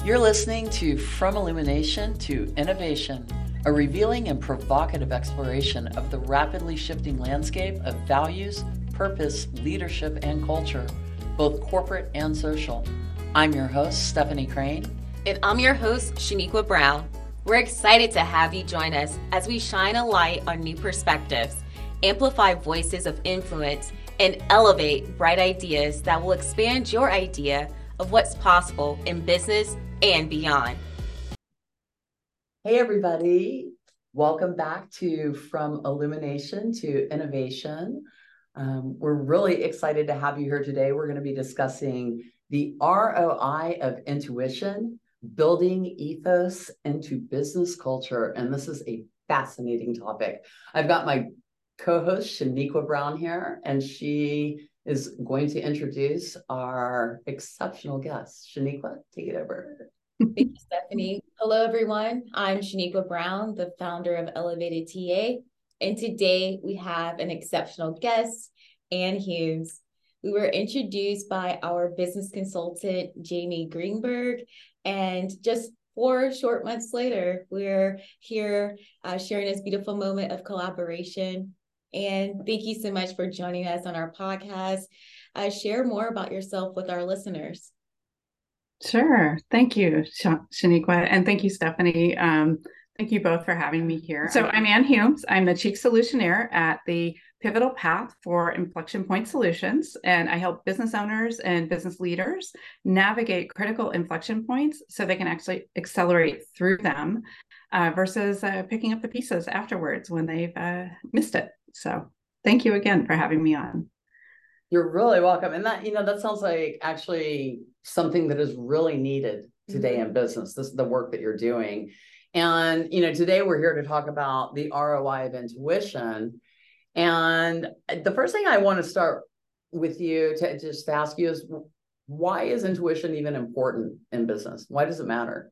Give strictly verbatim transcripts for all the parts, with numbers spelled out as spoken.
You're listening to From Illumination to Innovation, a revealing and provocative exploration of the rapidly shifting landscape of values, purpose, leadership, and culture, both corporate and social. I'm your host, Stephanie Crane. And I'm your host, Shaniqua Brown. We're excited to have you join us as we shine a light on new perspectives, amplify voices of influence, and elevate bright ideas that will expand your idea of what's possible in business and beyond. Hey, everybody. Welcome back to From Illumination to Innovation. Um, we're really excited to have you here today. We're going to be discussing the R O I of intuition, building ethos into business culture. And this is a fascinating topic. I've got my co-host Shaniqua Brown here, and she is going to introduce our exceptional guest. Shaniqua, take it over. Thank you, Stephanie. Hello, everyone. I'm Shaniqua Brown, the founder of Elevated T A. And today we have an exceptional guest, Ann Hughes. We were introduced by our business consultant, Jamie Greenberg. And just four short months later, we're here uh, sharing this beautiful moment of collaboration. And thank you so much for joining us on our podcast. Uh, share more about yourself with our listeners. Sure. Thank you, Sh- Shaniqua. And thank you, Stephanie. Um, thank you both for having me here. So I'm Ann Hughes. I'm the Chief Solutioneer at the Pivotal Path for Inflection Point Solutions. And I help business owners and business leaders navigate critical inflection points so they can actually accelerate through them uh, versus uh, picking up the pieces afterwards when they've uh, missed it. So thank you again for having me on. You're really welcome. And that, you know, that sounds like actually something that is really needed today in business. This is the work that you're doing. And, you know, today we're here to talk about the R O I of intuition. And the first thing I want to start with you to just ask you is, why is intuition even important in business? Why does it matter?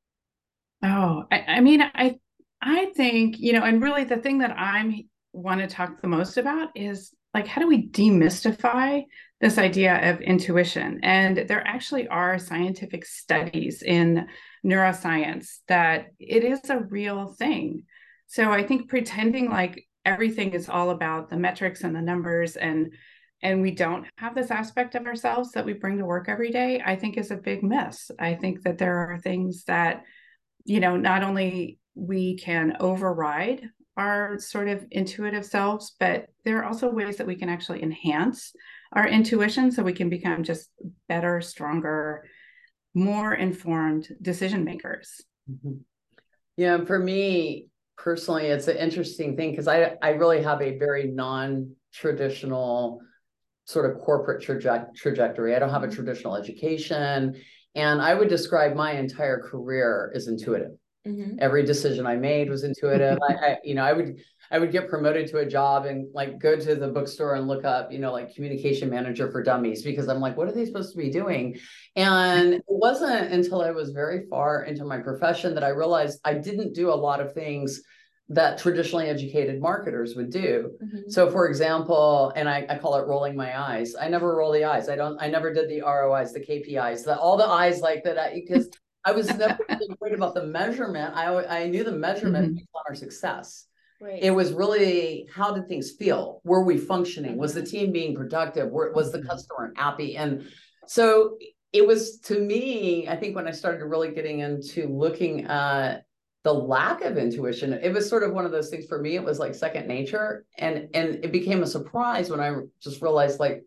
Oh, I, I mean, I, I think, you know, and really the thing that I'm want to talk the most about is like, how do we demystify this idea of intuition? And there actually are scientific studies in neuroscience that it is a real thing. So I think pretending like everything is all about the metrics and the numbers and and we don't have this aspect of ourselves that we bring to work every day, I think is a big miss. I think that there are things that, you know, not only we can override our sort of intuitive selves, but there are also ways that we can actually enhance our intuition so we can become just better, stronger, more informed decision makers. Mm-hmm. Yeah, for me personally, it's an interesting thing because I, I really have a very non-traditional sort of corporate traje- trajectory. I don't have a traditional education, and I would describe my entire career as intuitive. Mm-hmm. Every decision I made was intuitive. I, I, you know, I would, I would get promoted to a job and like go to the bookstore and look up, you know, like communication manager for dummies, because I'm like, what are they supposed to be doing? And it wasn't until I was very far into my profession that I realized I didn't do a lot of things that traditionally educated marketers would do. Mm-hmm. So for example, and I, I call it rolling my eyes. I never roll the eyes. I don't, I never did the R O Is, the K P Is, the, all the eyes like that, because I was never really worried about the measurement. I, I knew the measurement mm-hmm. based on our success. Right. It was really, how did things feel? Were we functioning? Was the team being productive? Was the customer happy? And so it was, to me, I think when I started really getting into looking at the lack of intuition, it was sort of one of those things for me. It was like second nature. And, and it became a surprise when I just realized like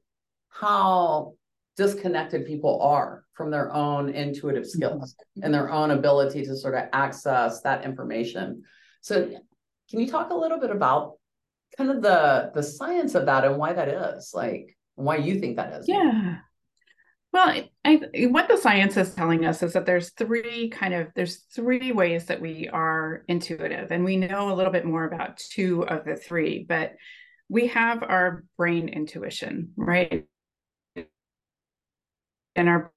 how disconnected people are from their own intuitive skills mm-hmm. and their own ability to sort of access that information. So can you talk a little bit about kind of the, the science of that and why that is, like why you think that is? Yeah. Well, I, I, what the science is telling us is that there's three kind of, there's three ways that we are intuitive, and we know a little bit more about two of the three, but we have our brain intuition, right? And our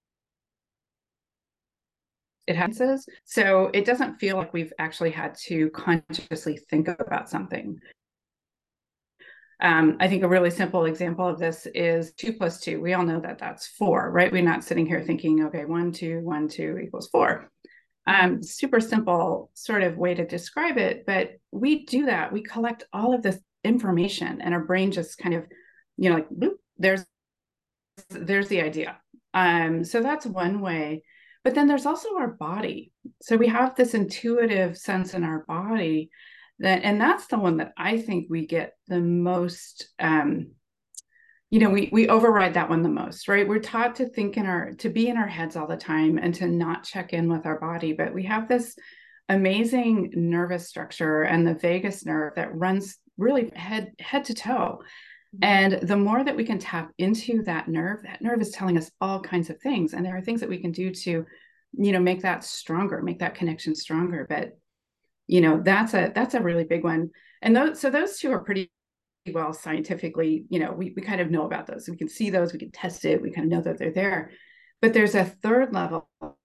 it happens. So it doesn't feel like we've actually had to consciously think about something. Um, I think a really simple example of this is two plus two. We all know that that's four, right? We're not sitting here thinking, okay, one, two, one, two equals four. Um, super simple sort of way to describe it, but we do that. We collect all of this information and our brain just kind of, you know, like, boop, there's, there's the idea. Um, so that's one way. But then there's also our body. So we have this intuitive sense in our body that, and that's the one that I think we get the most, um, you know, we we override that one the most, right? We're taught to think in our, to be in our heads all the time and to not check in with our body. But we have this amazing nervous structure and the vagus nerve that runs really head head to toe. And the more that we can tap into that nerve, that nerve is telling us all kinds of things. And there are things that we can do to, you know, make that stronger, make that connection stronger. But, you know, that's a, that's a really big one. And those, so those two are pretty well scientifically, you know, we, we kind of know about those. We can see those, we can test it, we kind of know that they're there. But there's a third level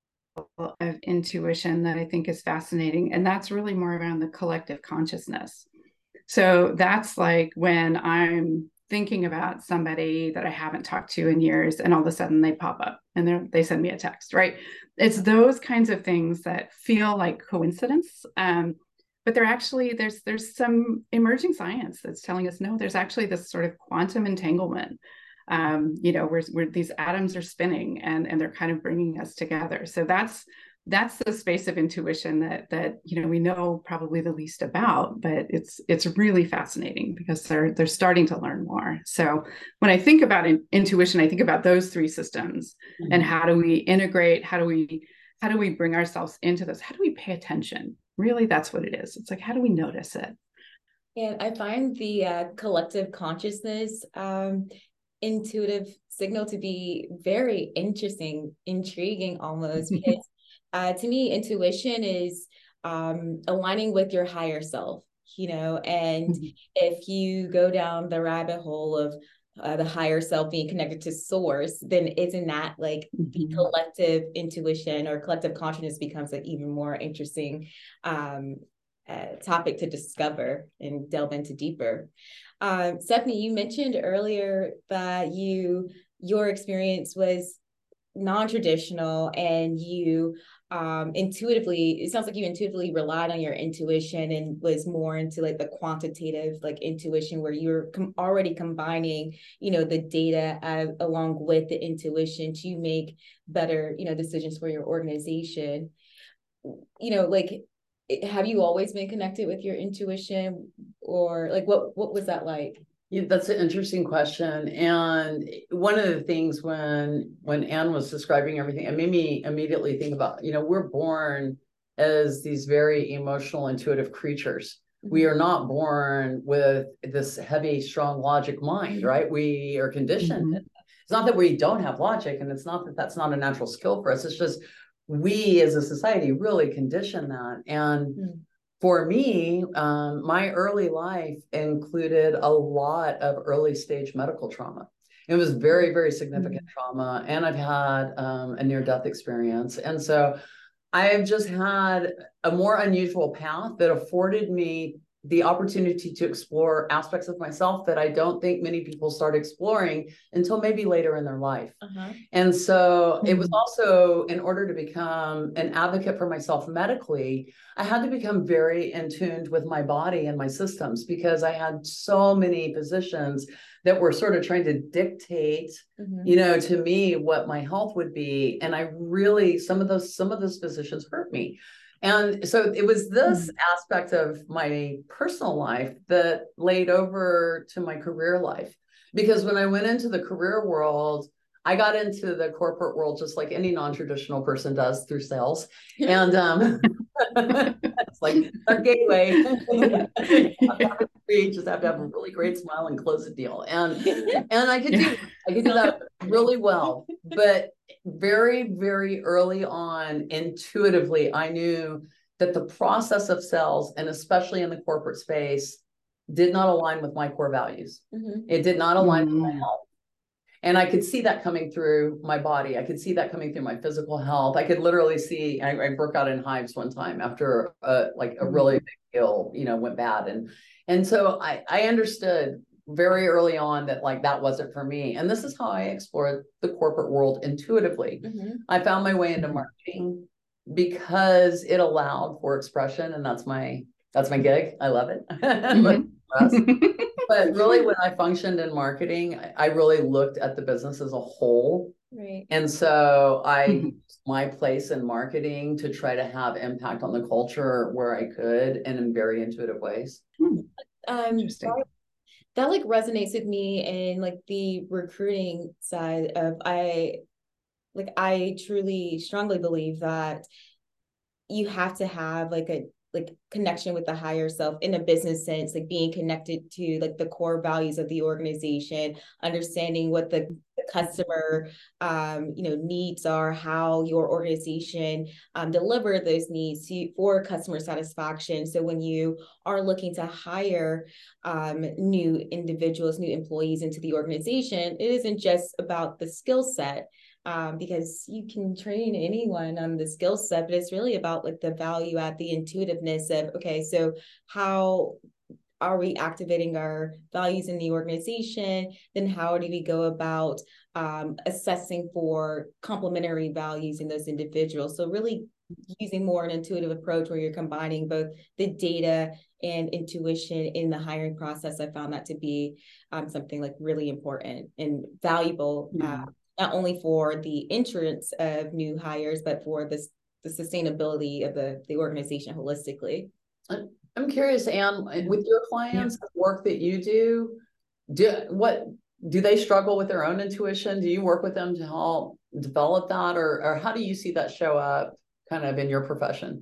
of intuition that I think is fascinating. And that's really more around the collective consciousness. So that's like when I'm thinking about somebody that I haven't talked to in years, and all of a sudden they pop up and they they send me a text, right? It's those kinds of things that feel like coincidence, um, but they're actually, there's there's some emerging science that's telling us, no, there's actually this sort of quantum entanglement, um, you know, where, where these atoms are spinning and, and they're kind of bringing us together. So that's that's the space of intuition that that you know we know probably the least about, but it's it's really fascinating because they're they're starting to learn more. So when I think about in, intuition, I think about those three systems, mm-hmm. and how do we integrate? How do we how do we bring ourselves into this? How do we pay attention? Really, that's what it is. It's like, how do we notice it? And I find the uh, collective consciousness um, intuitive signal to be very interesting, intriguing almost, because Uh, to me, intuition is um, aligning with your higher self, you know, and mm-hmm. if you go down the rabbit hole of uh, the higher self being connected to source, then isn't that like mm-hmm. the collective intuition or collective consciousness becomes an even more interesting um, uh, topic to discover and delve into deeper. Um, Stephanie, you mentioned earlier that you your experience was non-traditional and you um intuitively, it sounds like you intuitively relied on your intuition and was more into like the quantitative like intuition where you're com- already combining, you know, the data uh, along with the intuition to make better, you know, decisions for your organization. You know, like, have you always been connected with your intuition, or like what what was that like? Yeah, that's an interesting question. And one of the things when when Anne was describing everything, it made me immediately think about, you know, we're born as these very emotional, intuitive creatures. Mm-hmm. We are not born with this heavy, strong logic mind, right? We are conditioned. Mm-hmm. It's not that we don't have logic, and it's not that that's not a natural skill for us. It's just we as a society really condition that. And mm-hmm. For me, um, my early life included a lot of early stage medical trauma. It was very, very significant mm-hmm. trauma. And I've had um, a near-death experience. And so I've just had a more unusual path that afforded me the opportunity to explore aspects of myself that I don't think many people start exploring until maybe later in their life. Uh-huh. And so mm-hmm. it was also, in order to become an advocate for myself medically, I had to become very in tune with my body and my systems, because I had so many physicians that were sort of trying to dictate, mm-hmm. you know, to me what my health would be. And I really, some of those, some of those physicians hurt me. And so it was this mm-hmm. aspect of my personal life that laid over to my career life. Because when I went into the career world, I got into the corporate world just like any non-traditional person does, through sales. And um, it's like our gateway. You just have to have a really great smile and close a deal. And and I could do I could do that really well. But very, very early on, intuitively, I knew that the process of sales, and especially in the corporate space, did not align with my core values. Mm-hmm. It did not align mm-hmm. with my health. And I could see that coming through my body. I could see that coming through my physical health. I could literally see, I, I broke out in hives one time after a, like a really big ill, you know, went bad. And, and so I, I understood very early on that like that wasn't for me. And this is how I explored the corporate world intuitively. Mm-hmm. I found my way into marketing because it allowed for expression, and that's my that's my gig. I love it. Mm-hmm. But really, when I functioned in marketing, I really looked at the business as a whole. Right. And so I Mhm. used my place in marketing to try to have impact on the culture where I could, and in very intuitive ways. Hmm. Um, Interesting. that, that like resonates with me in like the recruiting side of I like I truly strongly believe that you have to have like a like connection with the higher self in a business sense, like being connected to like the core values of the organization, understanding what the, the customer um, you know, needs are, how your organization um, deliver those needs to, for customer satisfaction. So when you are looking to hire um, new individuals, new employees into the organization, it isn't just about the skill set. Um, because you can train anyone on the skill set, but it's really about like the value add, the intuitiveness of, okay, so how are we activating our values in the organization? Then how do we go about um, assessing for complementary values in those individuals? So really using more an intuitive approach where you're combining both the data and intuition in the hiring process. I found that to be um, something like really important and valuable. Yeah. Uh, not only for the entrance of new hires, but for this the sustainability of the, the organization holistically. I'm curious, Anne, with your clients, yeah. the work that you do, do what do they struggle with their own intuition? Do you work with them to help develop that, or or how do you see that show up kind of in your profession?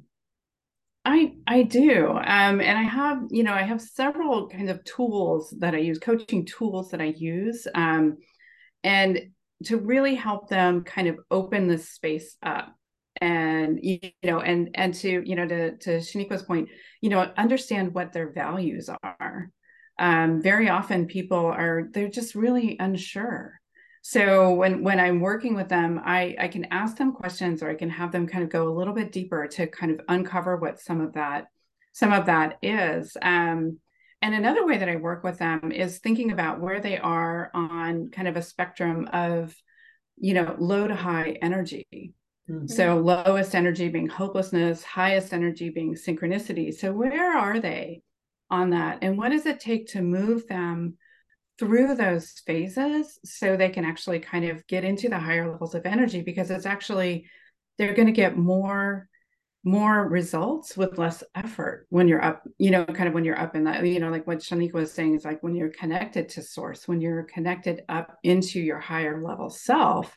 I I do, um, and I have you know I have several kinds of tools that I use, coaching tools that I use, um, and to really help them kind of open this space up. And, you know, and, and to, you know, to, to Shaniqua's point, you know, understand what their values are. Um, very often people are, they're just really unsure. So when, when I'm working with them, I, I can ask them questions, or I can have them kind of go a little bit deeper to kind of uncover what some of that, some of that is. Um, and another way that I work with them is thinking about where they are on kind of a spectrum of, you know, low to high energy. Mm-hmm. So lowest energy being hopelessness, highest energy being synchronicity. So where are they on that? And what does it take to move them through those phases so they can actually kind of get into the higher levels of energy? Because it's actually, they're going to get more more results with less effort when you're up, you know, kind of when you're up in that, you know, like what Shaniqua was saying is like when you're connected to source, when you're connected up into your higher level self.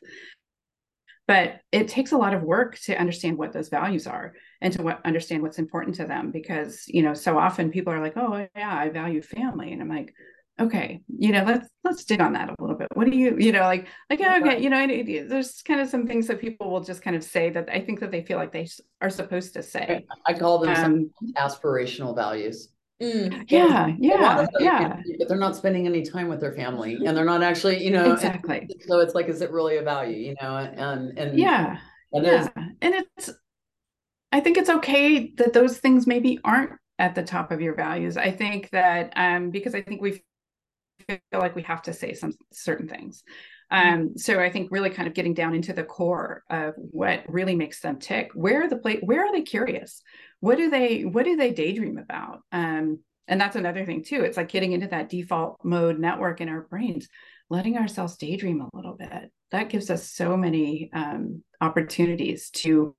But it takes a lot of work to understand what those values are and to what, understand what's important to them, because, you know, so often people are like, oh yeah, I value family. And I'm like, okay, you know, let's, let's dig on that a little bit. What do you, you know, like, like, yeah, okay, you know, it, it, there's kind of some things that people will just kind of say that I think that they feel like they are supposed to say. I call them um, aspirational values. Mm, yeah, yeah, yeah. But they're not spending any time with their family, and they're not actually, you know, exactly. And so it's like, is it really a value, you know? And and yeah, and yeah, and it's, I think it's okay that those things maybe aren't at the top of your values. I think that um, because I think we feel like we have to say some certain things. Um, so I think really kind of getting down into the core of what really makes them tick. Where are the play, where are they curious? What do they, what do they daydream about? Um, and that's another thing too. It's like getting into that default mode network in our brains, letting ourselves daydream a little bit. That gives us so many um, opportunities to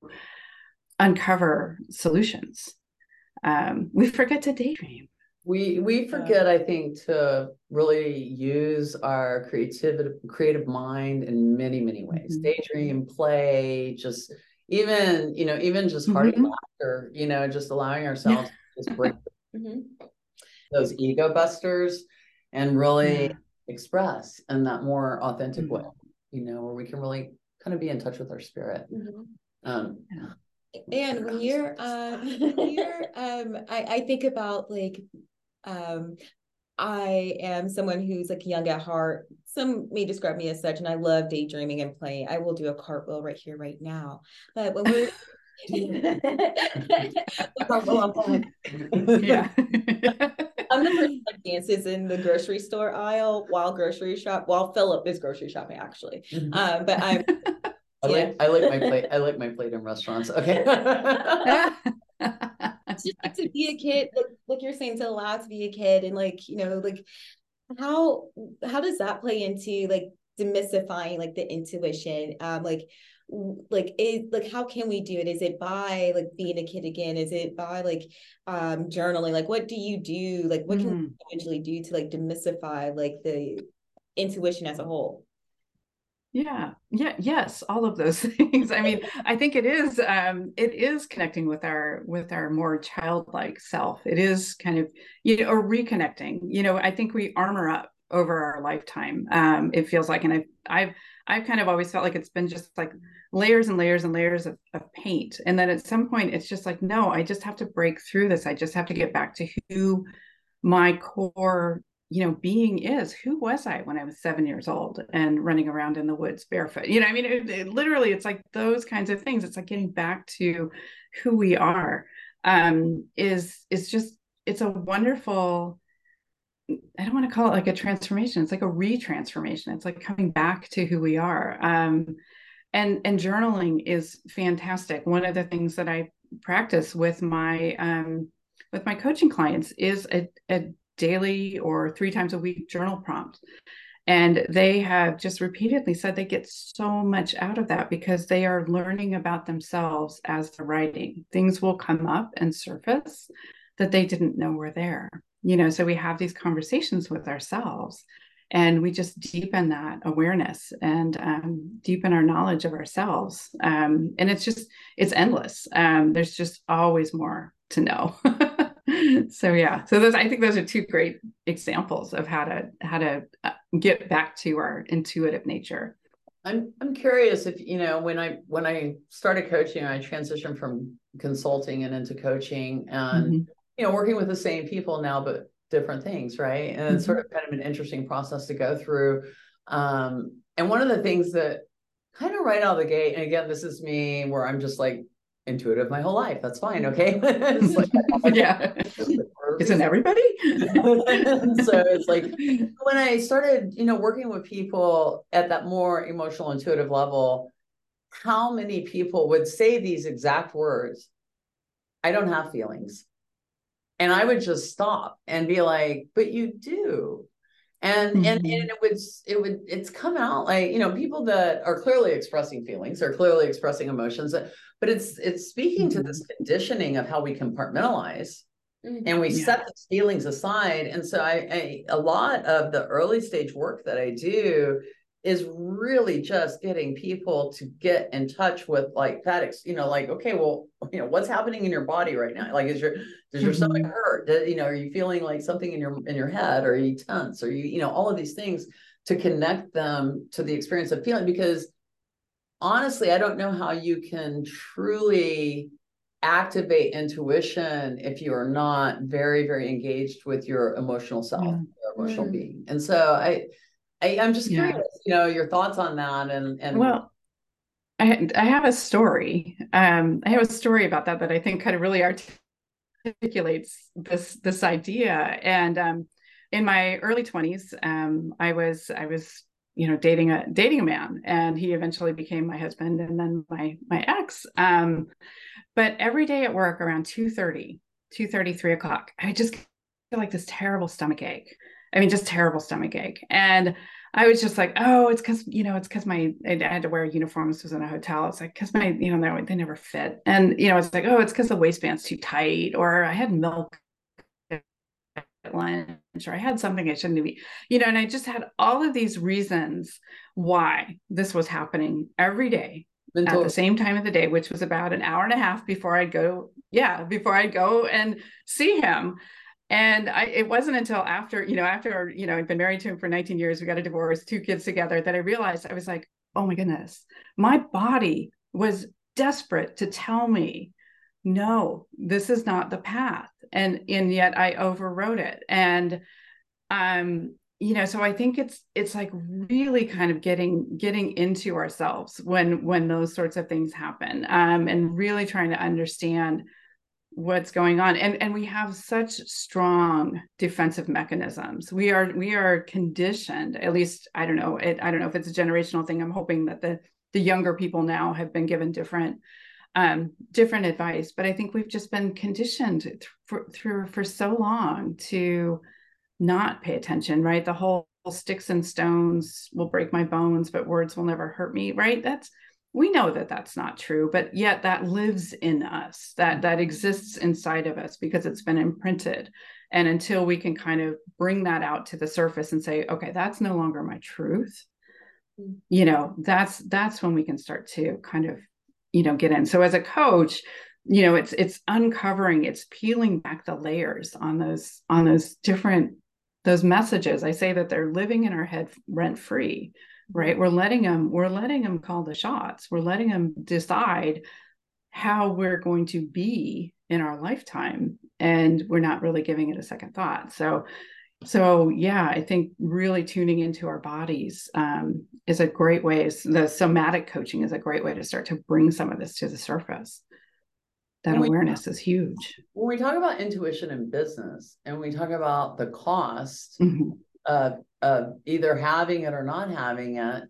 uncover solutions. Um, we forget to daydream. We we forget, I think, to really use our creative creative mind in many, many ways. Mm-hmm. Daydream, play, just even, you know, even just hearty mm-hmm. laughter, you know, just allowing ourselves to just break mm-hmm. those ego busters and really yeah. express in that more authentic mm-hmm. way, you know, where we can really kind of be in touch with our spirit. Mm-hmm. Um, yeah. And when you're, uh, when you're, um, I, I think about like, um, I am someone who's like young at heart. Some may describe me as such, and I love daydreaming and playing. I will do a cartwheel right here, right now. But when we're yeah. I'm the person that dances in the grocery store aisle while grocery shop while Philip is grocery shopping, actually. Mhm. Um, but I'm I yeah. like I like my plate. I like my plate in restaurants. Okay. It's just like to be a kid, like like you're saying, to allow to be a kid, and like, you know, like how how does that play into like demystifying like the intuition? Um, like like is like how can we do it? Is it by like being a kid again? Is it by like um journaling? Like what do you do? Like what can Mm. we individually do to like demystify like the intuition as a whole? Yeah, yeah, yes, all of those things. I mean, I think it is um it is connecting with our with our more childlike self. It is kind of, you know, or reconnecting. You know, I think we armor up over our lifetime. Um, it feels like, and I've I've I've kind of always felt like it's been just like layers and layers and layers of, of paint. And then at some point it's just like, no, I just have to break through this. I just have to get back to who my core, you know, being is. Who was I when I was seven years old and running around in the woods barefoot? You know, I mean, it, it, literally, it's like those kinds of things. It's like getting back to who we are. Um, is is just it's a wonderful. I don't want to call it like a transformation. It's like a retransformation. It's like coming back to who we are. Um, and and journaling is fantastic. One of the things that I practice with my um, with my coaching clients is a, a daily or three times a week journal prompt. And they have just repeatedly said they get so much out of that because they are learning about themselves as they're writing. Things will come up and surface that they didn't know were there. You know, so we have these conversations with ourselves and we just deepen that awareness and um, deepen our knowledge of ourselves. Um, and it's just, it's endless. Um, there's just always more to know. So yeah, so those, I think those are two great examples of how to how to get back to our intuitive nature. I'm I'm curious if, you know, when I when I started coaching, I transitioned from consulting and into coaching, and mm-hmm. you know, working with the same people now, but different things, right? And mm-hmm. it's sort of kind of an interesting process to go through. Um, and one of the things that kind of right out of the gate, and again, this is me where I'm just like intuitive my whole life. That's fine, okay? It's like, yeah, isn't everybody? So it's like when I started, you know, working with people at that more emotional, intuitive level, how many people would say these exact words? I don't have feelings. And I would just stop and be like, but you do. And, mm-hmm. and and it would it would it's come out like, you know, people that are clearly expressing feelings, are clearly expressing emotions, but it's it's speaking mm-hmm. to this conditioning of how we compartmentalize mm-hmm. and we yeah. set those feelings aside. And so I, I a lot of the early stage work that I do is really just getting people to get in touch with like that, you know, like, okay, well, you know, what's happening in your body right now? Like, is your, does your mm-hmm. stomach hurt? Do, you know, are you feeling like something in your, in your head? Or are you tense? Or you, you know, all of these things to connect them to the experience of feeling, because honestly, I don't know how you can truly activate intuition if you are not very, very engaged with your emotional self, mm-hmm. your emotional mm-hmm. being. And so I, I, I'm just curious, yeah. you know, your thoughts on that. And, and well, I, I have a story. Um, I have a story about that that I think kind of really articulates this this idea. And um, in my early twenties, um, I was I was you know dating a dating a man, and he eventually became my husband, and then my my ex. Um, but every day at work around two thirty, two thirty, three o'clock, I just feel like this terrible stomach ache. I mean, just terrible stomach ache. And I was just like, oh, it's because, you know, it's because my, I had to wear uniforms, was in a hotel. It's like, because my, you know, they never fit. And, you know, it's like, oh, it's because the waistband's too tight, or I had milk at lunch, or I had something I shouldn't be, you know, and I just had all of these reasons why this was happening every day Mental. At the same time of the day, which was about an hour and a half before I'd go, yeah, before I'd go and see him. And I, it wasn't until after, you know, after, you know, I'd been married to him for nineteen years, we got a divorce, two kids together, that I realized, I was like, oh my goodness, my body was desperate to tell me, no, this is not the path. And, and yet I overrode it. And, um, you know, so I think it's, it's like really kind of getting, getting into ourselves when, when those sorts of things happen, um, and really trying to understand what's going on. And and we have such strong defensive mechanisms. We are we are conditioned, at least, I don't know, it, I don't know if it's a generational thing. I'm hoping that the the younger people now have been given different um, different advice, but I think we've just been conditioned th- for, through for so long to not pay attention, right? The whole sticks and stones will break my bones, but words will never hurt me, right? That's, we know that that's not true, but yet that lives in us, that that exists inside of us because it's been imprinted. And until we can kind of bring that out to the surface and say, okay, that's no longer my truth, you know, that's that's when we can start to kind of, you know, get in. So as a coach, you know, it's it's uncovering, it's peeling back the layers on those on those different those messages. I say that they're living in our head rent free, right? We're letting them we're letting them call the shots. We're letting them decide how we're going to be in our lifetime, and we're not really giving it a second thought. So So yeah, I think really tuning into our bodies um, is a great way. The somatic coaching is a great way to start to bring some of this to the surface. That When we- awareness is huge. When we talk about intuition in business and we talk about the cost Mhm. of, of either having it or not having it,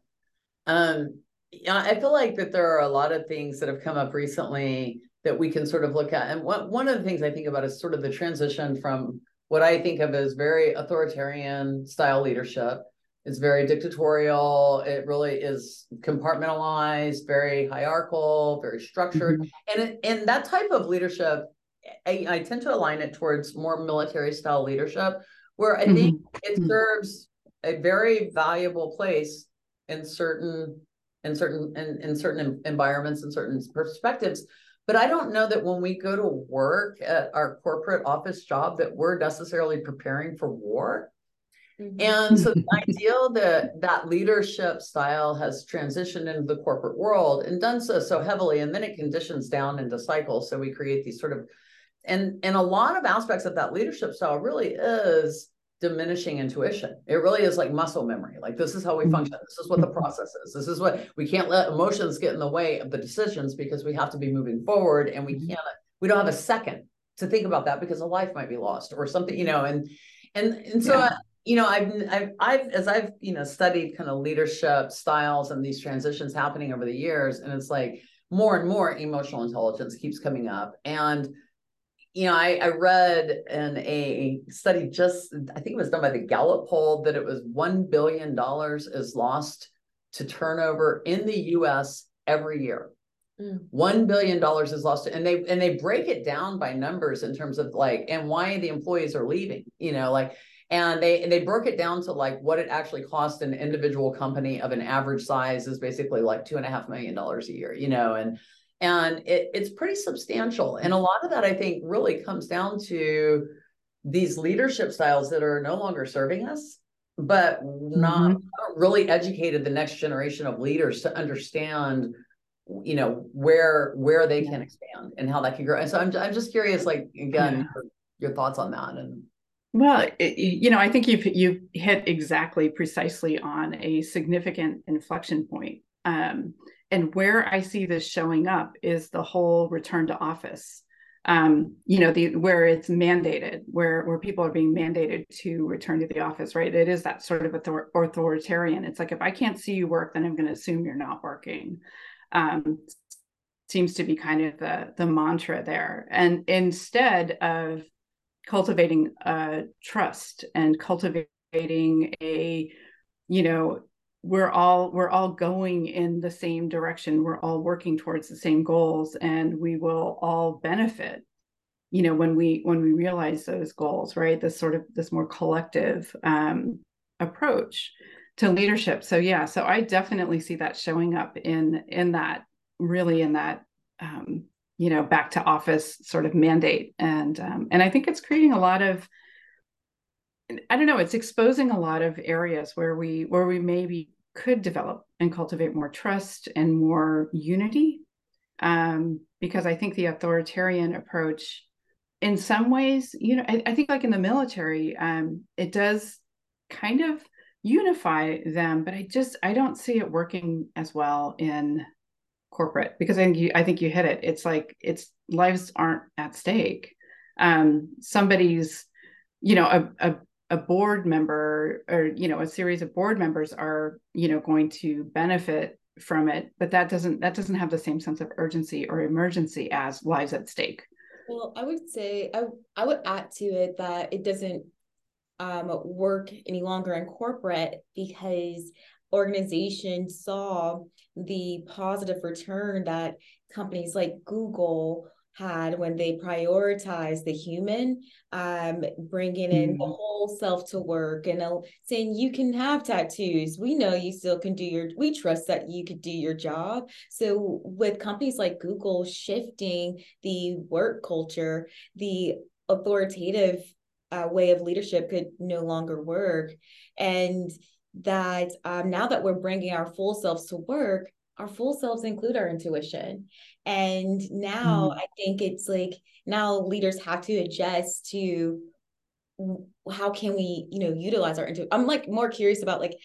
um, yeah, I feel like that there are a lot of things that have come up recently that we can sort of look at. And one, one of the things I think about is sort of the transition from what I think of as very authoritarian style leadership. It's very dictatorial. It really is compartmentalized, very hierarchical, very structured. Mm-hmm. And, it, and that type of leadership, I, I tend to align it towards more military style leadership, where I think mm-hmm. it serves a very valuable place in certain, in certain, in, in certain environments and certain perspectives. But I don't know that when we go to work at our corporate office job that we're necessarily preparing for war. Mm-hmm. And so the ideal that that leadership style has transitioned into the corporate world and done so so heavily, and then it conditions down into cycles. So we create these sort of, and, and a lot of aspects of that leadership style really is diminishing intuition. It really is like muscle memory. Like, this is how we function. This is what the process is. This is what, we can't let emotions get in the way of the decisions because we have to be moving forward, and we can't, we don't have a second to think about that because a life might be lost or something, you know, and, and, and so, yeah. I, you know, I've, I've, I've, as I've, you know, studied kind of leadership styles and these transitions happening over the years, and it's like more and more emotional intelligence keeps coming up. And you know, I, I read in a study just, I think it was done by the Gallup poll, that it was one billion dollars is lost to turnover in the U S every year. Mm. one billion dollars is lost. And they, and they break it down by numbers in terms of like, and why the employees are leaving, you know, like, and they, and they broke it down to like what it actually cost an individual company of an average size is basically like two and a half million dollars a year, you know, and And it, it's pretty substantial. And a lot of that, I think, really comes down to these leadership styles that are no longer serving us, but not, mm-hmm. not really educated the next generation of leaders to understand, you know, where where they yeah. can expand and how that can grow. And so I'm, I'm just curious, like, again, yeah. your, your thoughts on that. And well, it, you know, I think you've, you've hit exactly precisely on a significant inflection point. Um, And where I see this showing up is the whole return to office, um, you know, the where it's mandated, where where people are being mandated to return to the office, right? It is that sort of author- authoritarian. It's like, if I can't see you work, then I'm going to assume you're not working. Um, seems to be kind of the the mantra there. And instead of cultivating uh, trust and cultivating a, you know, we're all we're all going in the same direction, we're all working towards the same goals, and we will all benefit, you know, when we when we realize those goals, right? This sort of this more collective um approach to leadership. So yeah, so I definitely see that showing up in in that really in that um you know, back to office sort of mandate. And um and I think it's creating a lot of, I don't know, it's exposing a lot of areas where we where we maybe could develop and cultivate more trust and more unity. Um, because I think the authoritarian approach, in some ways, you know, I, I think like in the military, um, it does kind of unify them, but I just, I don't see it working as well in corporate, because I think you, I think you hit it. It's like, it's lives aren't at stake. Um, somebody's, you know, a, a, a board member or, you know, a series of board members are, you know, going to benefit from it, but that doesn't, that doesn't have the same sense of urgency or emergency as lives at stake. Well, I would say, I, I would add to it that it doesn't um, work any longer in corporate because organizations saw the positive return that companies like Google had when they prioritized the human, um, bringing in mm. the whole self to work and uh, saying you can have tattoos. We know you still can do your, we trust that you could do your job. So with companies like Google shifting the work culture, the authoritative uh, way of leadership could no longer work. And that um, now that we're bringing our full selves to work, our full selves include our intuition. And now mm. I think it's like, now leaders have to adjust to how can we, you know, utilize our intuition. I'm like more curious about like,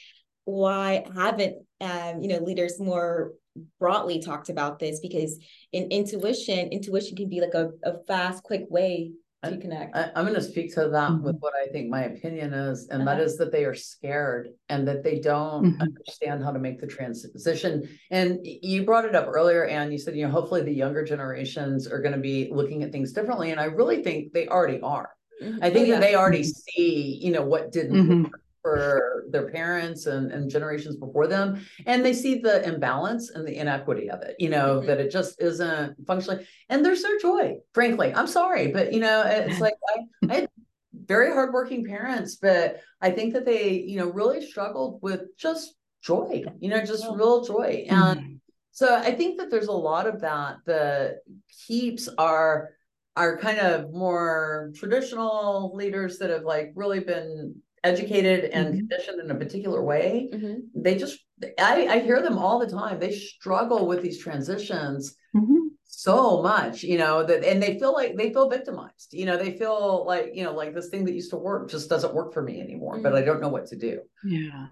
why haven't, um, you know, leaders more broadly talked about this? Because in intuition, intuition can be like a, a fast, quick way to connect. I, I'm going to speak to that mm-hmm. with what I think my opinion is, and uh-huh. that is that they are scared and that they don't mm-hmm. understand how to make the transition. And you brought it up earlier, Anne, you said, you know, hopefully the younger generations are going to be looking at things differently. And I really think they already are. Mm-hmm. I think oh, yeah. that they already mm-hmm. see, you know, what didn't mm-hmm. work for their parents and, and generations before them. And they see the imbalance and the inequity of it, you know, mm-hmm. that it just isn't functionally, and there's their joy, frankly. I'm sorry, but you know, it's like, I, I had very hardworking parents, but I think that they, you know, really struggled with just joy, you know, just yeah. real joy. Mm-hmm. And so I think that there's a lot of that that keeps our, our kind of more traditional leaders that have like really been educated and mm-hmm. conditioned in a particular way. Mm-hmm. They just, I, I hear them all the time. They struggle with these transitions mm-hmm. so much, you know, that, and they feel like they feel victimized, you know, they feel like, you know, like this thing that used to work just doesn't work for me anymore, mm-hmm. but I don't know what to do. Yeah.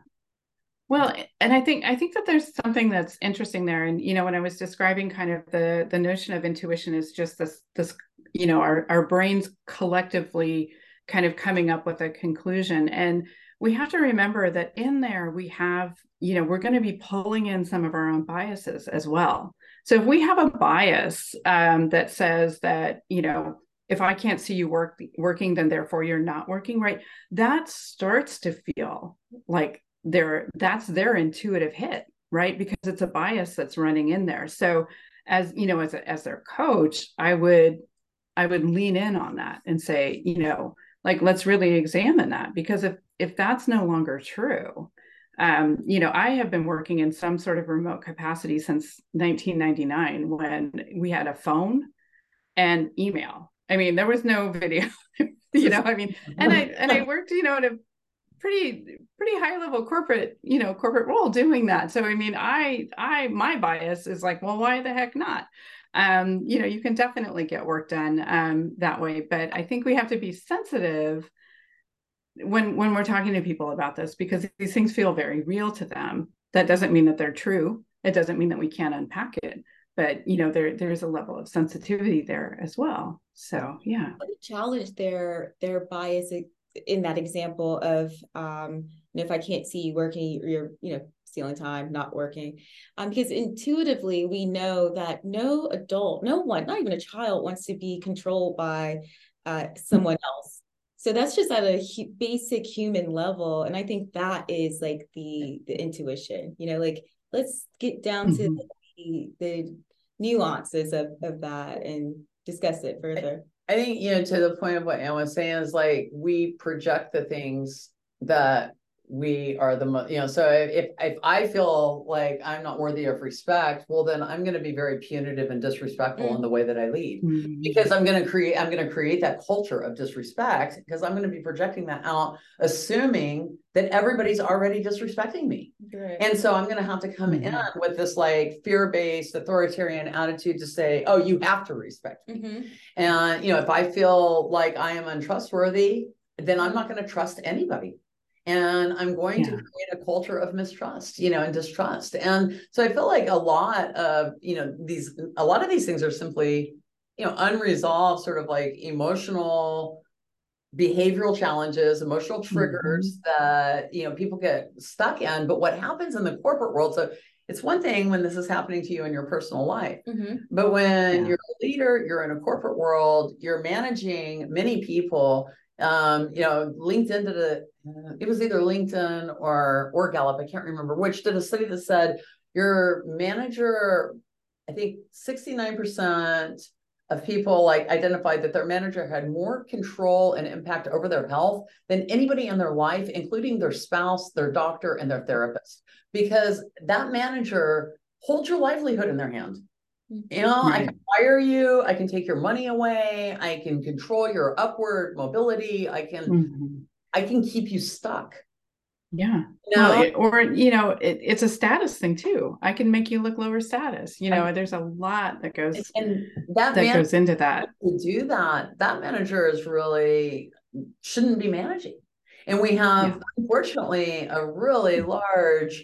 Well, and I think, I think that there's something that's interesting there. And, you know, when I was describing kind of the, the notion of intuition is just this, this, you know, our, our brains collectively kind of coming up with a conclusion. And we have to remember that in there we have, you know, we're going to be pulling in some of our own biases as well. So if we have a bias um, that says that, you know, if I can't see you work working, then therefore you're not working, right? That starts to feel like they're, that's their intuitive hit, right? Because it's a bias that's running in there. So as, you know, as a, as their coach, I would, I would lean in on that and say, you know, like, let's really examine that, because if, if that's no longer true, um, you know, I have been working in some sort of remote capacity since nineteen ninety-nine when we had a phone and email. I mean, there was no video, you know, I mean, and I, and I worked, you know, at a pretty, pretty high level corporate, you know, corporate role doing that. So, I mean, I, I, my bias is like, well, why the heck not? Um, you know, you can definitely get work done um, that way, but I think we have to be sensitive when when we're talking to people about this, because these things feel very real to them. That doesn't mean that they're true. It doesn't mean that we can't unpack it, but you know, there there's a level of sensitivity there as well. So yeah, challenge their their bias in that example of um, you know, if I can't see you working, you're you know. stealing time, not working. Um, because intuitively we know that no adult, no one, not even a child wants to be controlled by uh, someone else. So that's just at a hu- basic human level. And I think that is like the, the intuition, you know, like let's get down mm-hmm. to the, the nuances of, of that and discuss it further. I think, you know, to the point of what Anne was saying is like, we project the things that we are the most, you know, so if, if I feel like I'm not worthy of respect, well, then I'm going to be very punitive and disrespectful mm. in the way that I lead, mm. because I'm going to create, I'm going to create that culture of disrespect, because I'm going to be projecting that out, assuming that everybody's already disrespecting me. Right. And so I'm going to have to come mm-hmm. in with this like fear-based authoritarian attitude to say, oh, you have to respect me. Mm-hmm. And, you know, if I feel like I am untrustworthy, then I'm not going to trust anybody. And I'm going Yeah. to create a culture of mistrust, you know, and distrust. And so I feel like a lot of, you know, these, a lot of these things are simply, you know, unresolved sort of like emotional, behavioral challenges, emotional triggers mm-hmm. that, you know, people get stuck in. But what happens in the corporate world, so it's one thing when this is happening to you in your personal life, mm-hmm. but when yeah. you're a leader, you're in a corporate world, you're managing many people. Um, you know, LinkedIn did a, it was either LinkedIn or, or Gallup, I can't remember which, did a study that said your manager, I think sixty-nine percent of people like identified that their manager had more control and impact over their health than anybody in their life, including their spouse, their doctor, and their therapist, because that manager holds your livelihood in their hand. You know, right. I can fire you, I can take your money away, I can control your upward mobility, I can, mm-hmm. I can keep you stuck. Yeah. You know? Well, it, or, you know, it, it's a status thing too. I can make you look lower status. You know, I, there's a lot that goes, and that, that goes into that. To do that, that manager is really, shouldn't be managing. And we have, yeah. unfortunately, a really large,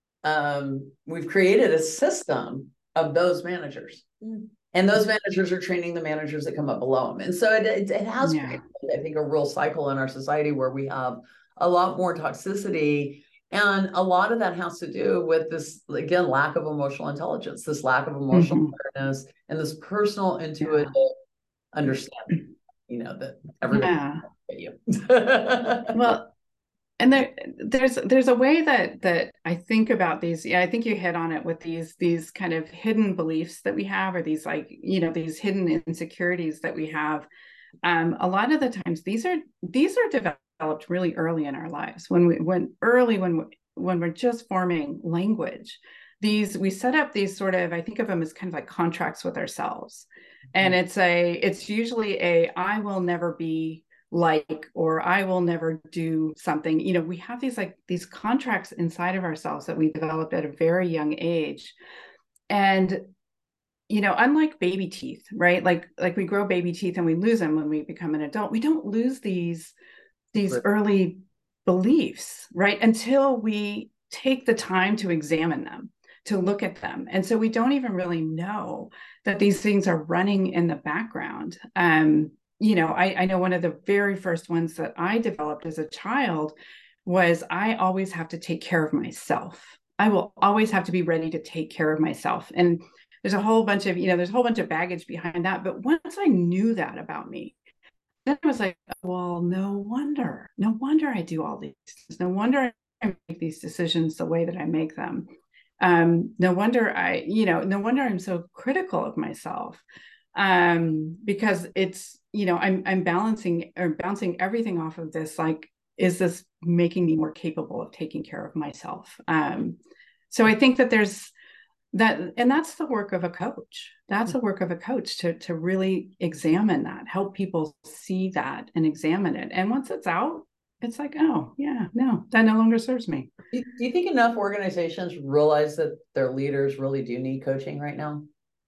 um, we've created a system of those managers. Mm. And those managers are training the managers that come up below them. And so it, it, it has, yeah. created, I think, a real cycle in our society where we have a lot more toxicity. And a lot of that has to do with this, again, lack of emotional intelligence, this lack of emotional mm-hmm. awareness, and this personal intuitive yeah. understanding, you know, that everybody yeah. can get you. Well, and there, there's there's a way that that I think about these. Yeah, I think you hit on it with these these kind of hidden beliefs that we have, or these like, you know, these hidden insecurities that we have. Um, a lot of the times, these are these are developed really early in our lives. When we when early when we, when we're just forming language, these we set up these sort of, I think of them as kind of like contracts with ourselves, and it's a it's usually a I will never be like, or I will never do something. You know, we have these like these contracts inside of ourselves that we developed at a very young age. And, you know, unlike baby teeth, right? Like, like we grow baby teeth and we lose them when we become an adult. We don't lose these, these right. early beliefs, right? Until we take the time to examine them, to look at them. And so we don't even really know that these things are running in the background. Um, You know, I, I know one of the very first ones that I developed as a child was I always have to take care of myself. I will always have to be ready to take care of myself. And there's a whole bunch of, you know, there's a whole bunch of baggage behind that. But once I knew that about me, then I was like, well, no wonder, no wonder I do all these things. No wonder I make these decisions the way that I make them. Um, no wonder I, you know, no wonder I'm so critical of myself. Um, because it's, you know, I'm, I'm balancing or bouncing everything off of this. Like, is this making me more capable of taking care of myself? Um, so I think that there's that, and that's the work of a coach. That's the work of a coach to, to really examine that, help people see that and examine it. And once it's out, it's like, oh yeah, no, that no longer serves me. Do you think enough organizations realize that their leaders really do need coaching right now?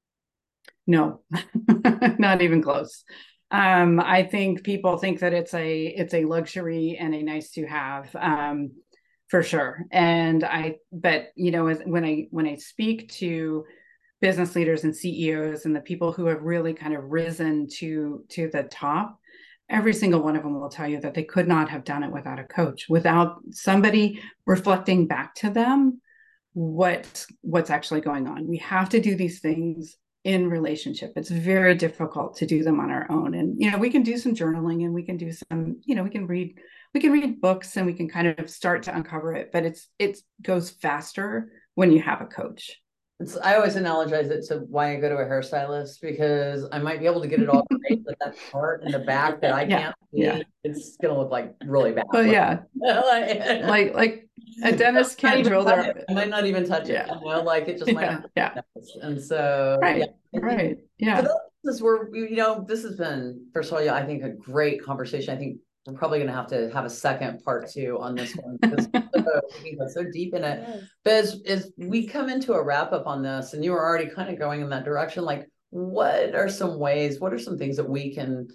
No, not even close. Um, I think people think that it's a it's a luxury and a nice to have, um, for sure. And I, but you know, as, when I when I speak to business leaders and C E Os and the people who have really kind of risen to to the top, every single one of them will tell you that they could not have done it without a coach, without somebody reflecting back to them what what's actually going on. We have to do these things in relationship. It's very difficult to do them on our own. And, you know, we can do some journaling and we can do some, you know, we can read, we can read books and we can kind of start to uncover it, but it's, it goes faster when you have a coach. It's, I always analogize it to why I go to a hairstylist, because I might be able to get it all right, but that part in the back that I yeah, can't see, yeah. it's going to look like really bad. Well, yeah. like, like a dentist can't drill their... I might not even touch yeah. it, you know, like it just yeah, might not. Yeah. And so, right, yeah. right, yeah. So this is where, you know, this has been, first of all, yeah, I think a great conversation. I think we're probably going to have to have a second part two on this one, because we go so deep in it. Yes. But as, as we come into a wrap up on this, and you were already kind of going in that direction, like, what are some ways, what are some things that we can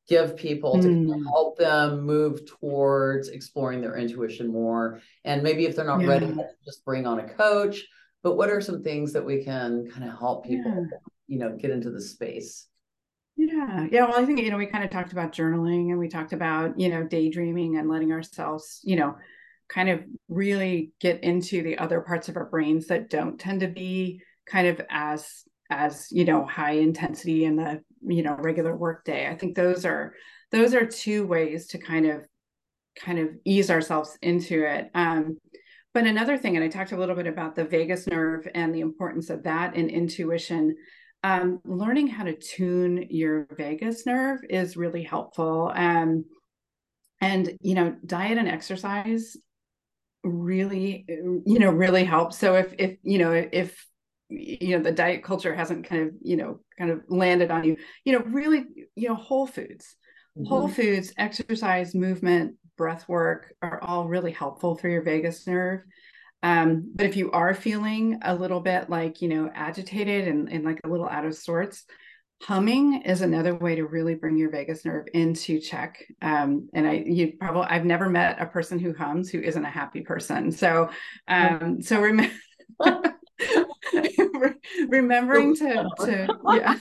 give people to Mm. help them move towards exploring their intuition more? And maybe if they're not Yeah. ready, just bring on a coach. But what are some things that we can kind of help people, Yeah. you know, get into the space? Yeah. Yeah. Well, I think, you know, we kind of talked about journaling, and we talked about, you know, daydreaming and letting ourselves, you know, kind of really get into the other parts of our brains that don't tend to be kind of as, as, you know, high intensity in the, you know, regular workday. I think those are, those are two ways to kind of, kind of ease ourselves into it. Um, but another thing, and I talked a little bit about the vagus nerve and the importance of that in intuition. Um, learning how to tune your vagus nerve is really helpful. Um, and, you know, diet and exercise really, you know, really helps. So if, if, you know, if, you know, the diet culture hasn't kind of, you know, kind of landed on you, you know, really, you know, whole foods, mm-hmm. whole foods, exercise, movement, breath work are all really helpful for your vagus nerve. Um, but if you are feeling a little bit like, you know, agitated and, and like a little out of sorts, humming is another way to really bring your vagus nerve into check. Um, and I, you probably, I've never met a person who hums who isn't a happy person. So, um, so remember, remembering to, to, yeah.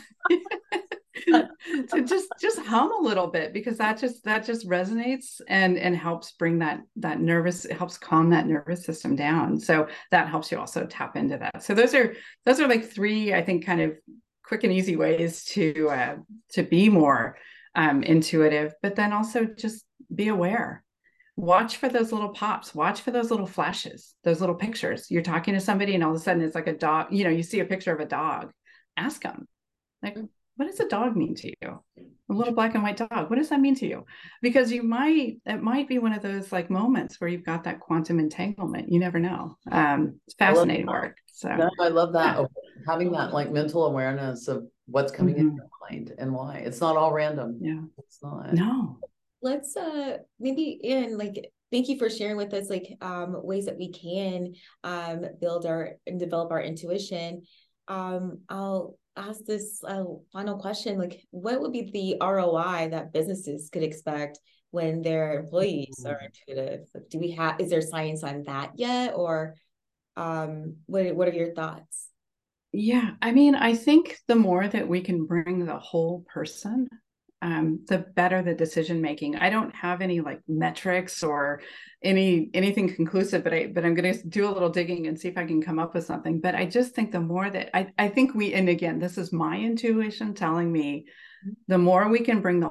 to just just hum a little bit, because that just that just resonates and and helps bring that that nervous, it helps calm that nervous system down. So that helps you also tap into that. So those are those are like three, I think, kind of quick and easy ways to uh, to be more um, intuitive, but then also just be aware. Watch for those little pops, watch for those little flashes, those little pictures. You're talking to somebody and all of a sudden it's like a dog, you know, you see a picture of a dog, ask them, like, what does a dog mean to you? A little black and white dog. What does that mean to you? Because you might, it might be one of those like moments where you've got that quantum entanglement. You never know. Um, it's fascinating work. So no, I love that. Yeah. Having that like mental awareness of what's coming mm-hmm. in your mind and why. It's not all random. Yeah. It's not. No. Let's uh maybe in like, thank you for sharing with us like um ways that we can um build our and develop our intuition. Um, I'll ask this uh, final question, like what would be the R O I that businesses could expect when their employees are intuitive? Like, do we have, is there science on that yet? Or um, what, what are your thoughts? Yeah, I mean, I think the more that we can bring the whole person, um, the better the decision making. I don't have any like metrics or any anything conclusive, but I but I'm going to do a little digging and see if I can come up with something. But I just think the more that I I think we, and again, this is my intuition telling me, the more we can bring the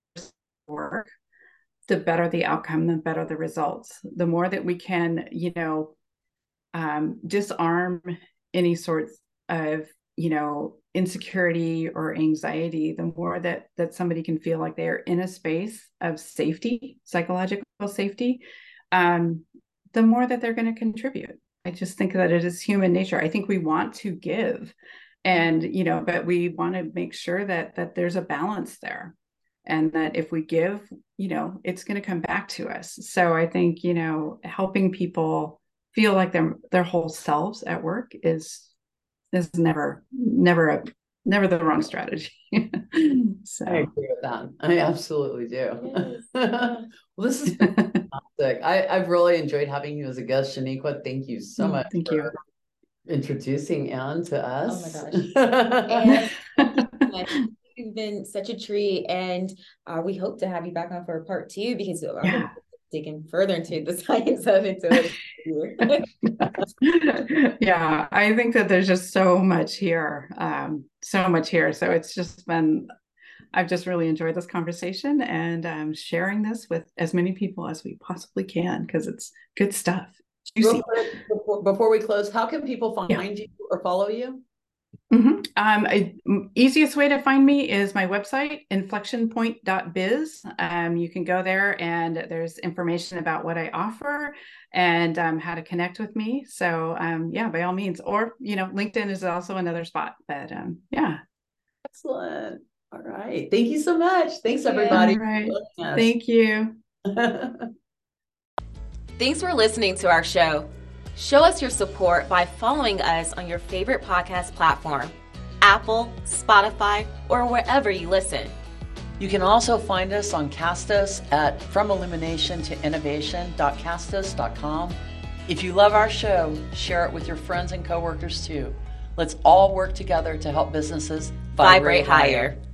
work, the better the outcome, the better the results. The more that we can, you know, um, disarm any sorts of, you know, insecurity or anxiety, the more that that somebody can feel like they're in a space of safety, psychological safety, um, the more that they're going to contribute. I just think that it is human nature. I think we want to give, and you know, but we want to make sure that that there's a balance there, and that if we give, you know, it's going to come back to us. So I think, you know, helping people feel like their their whole selves at work is is never, never a, never the wrong strategy. So I agree with that. I absolutely do. Yes. Well, this is fantastic. I, I've really enjoyed having you as a guest, Shaniqua. Thank you so much. Thank for you. Introducing Anne to us. Oh my gosh. And you've been such a treat, and uh, we hope to have you back on for part two, because I'm yeah. digging further into the science of it. Yeah, I think that there's just so much here, um, so much here. So it's just been, I've just really enjoyed this conversation, and um, sharing this with as many people as we possibly can, because it's good stuff. Real quick, before, before we close, how can people find yeah. you or follow you? Mm-hmm. Um, I, easiest way to find me is my website, inflection point dot biz. Um, you can go there and there's information about what I offer and um, how to connect with me. So um, yeah, by all means, or, you know, LinkedIn is also another spot, but um, yeah. Excellent. All right. Thank you so much. Thanks everybody. All right. Thank you. Thanks for listening to our show. Show us your support by following us on your favorite podcast platform, Apple, Spotify, or wherever you listen. You can also find us on Castos at from illumination to innovation dot castos dot com. If you love our show, share it with your friends and coworkers too. Let's all work together to help businesses Vibrate vibrate higher. higher.